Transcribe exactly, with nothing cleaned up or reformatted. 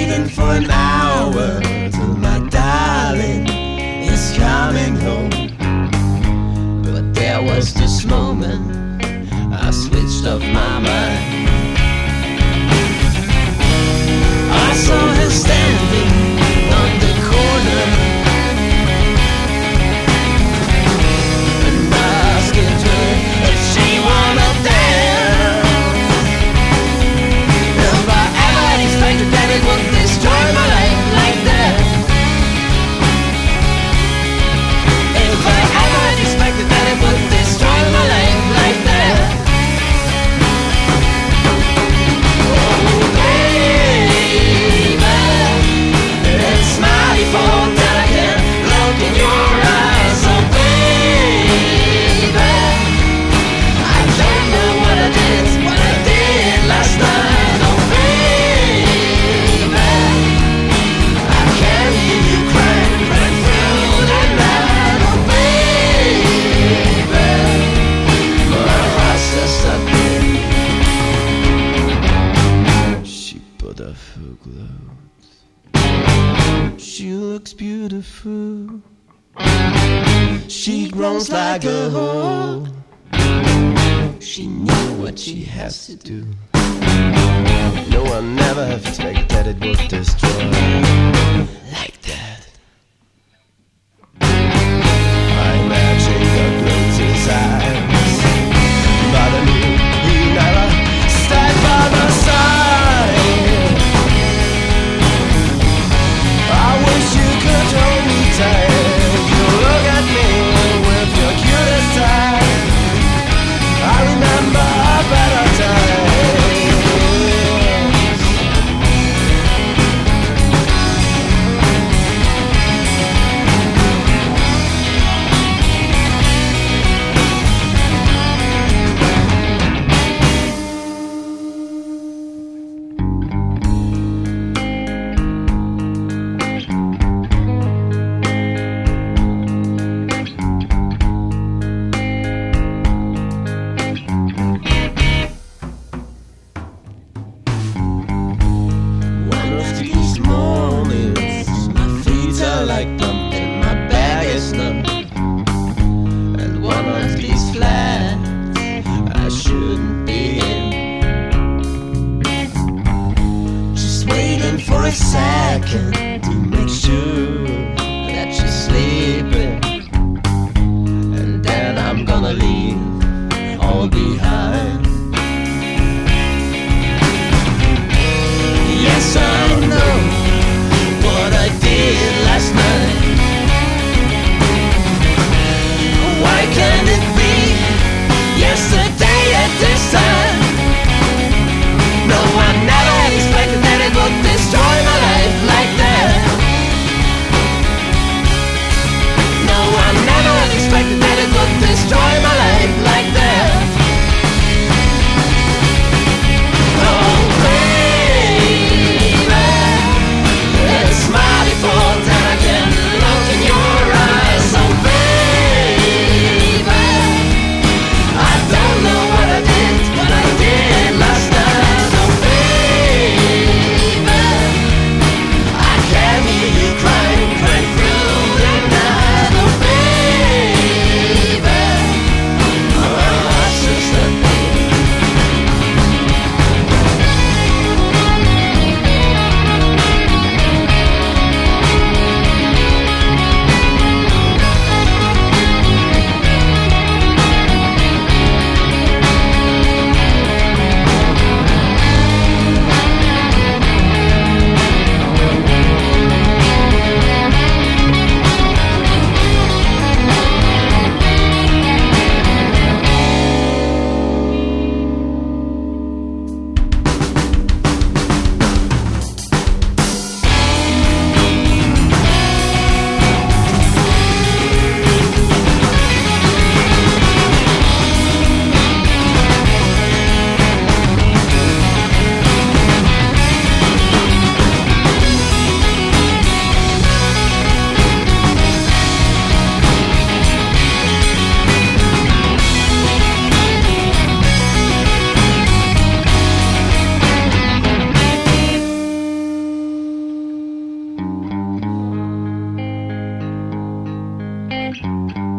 waiting for an hour till my darling is coming home. But there was this moment I switched off my mind. I saw her standing on the corner and asked her if she wanna dance. If I ever had expected that it would destroy my life like that. If I ever had expected that it would destroy my life like that. She looks beautiful. She grows like a hoe. She knew what she has to do. No one never have expected that it would destroy like that. I imagine God close his eyes, but I knew he never stayed by my side. I wish you could hold me tight. You look at me with your cutest eyes. I remember better times. Like them and my bag is numb. And one of these flats I shouldn't be in. Just waiting for a second to make sure that she's sleeping, and then I'm gonna leave all behind. Yes, I know what I did last night. Why can't it be yesterday at this time? No, I never had expected that it would destroy my life like that. Thank